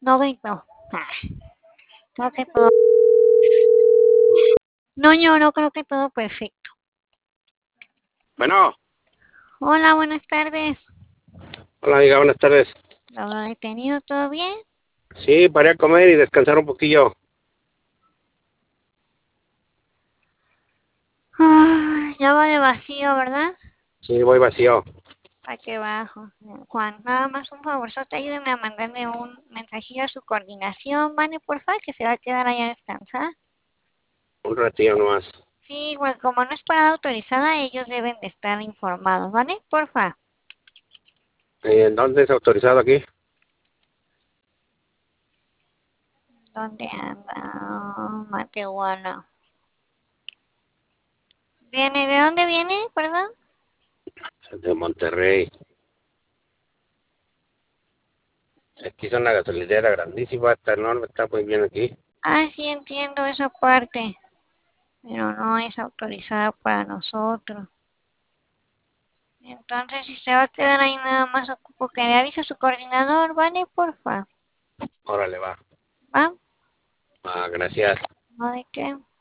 No vengo. Creo que todo. No, yo no creo que todo perfecto. Bueno, Hola, buenas tardes. hola amiga, buenas tardes. ¿Lo he tenido todo bien? Sí, paré a comer y descansar un poquillo. Ya va de vacío, ¿verdad? Sí, voy vacío. Para que bajo. Juan, nada más un favor, te ayúdeme a mandarme un mensajillo a su coordinación, ¿vale? Porfa, que se va a quedar allá a descansar. Un ratillo nomás. Sí, igual como no es parada autorizada, ellos deben de estar informados, ¿vale? Porfa. ¿En dónde es autorizado aquí? ¿Dónde anda? Matehuala. ¿Viene? ¿De dónde viene? Perdón. De Monterrey. Aquí es una gasolinera grandísima, está enorme, está muy bien aquí. Ah, sí, entiendo esa parte, pero no es autorizada para nosotros. Entonces, si se va a quedar ahí, nada más ocupo que le avise a su coordinador, ¿vale? Porfa. Órale, va. ¿Va? Ah, gracias. ¿No de qué?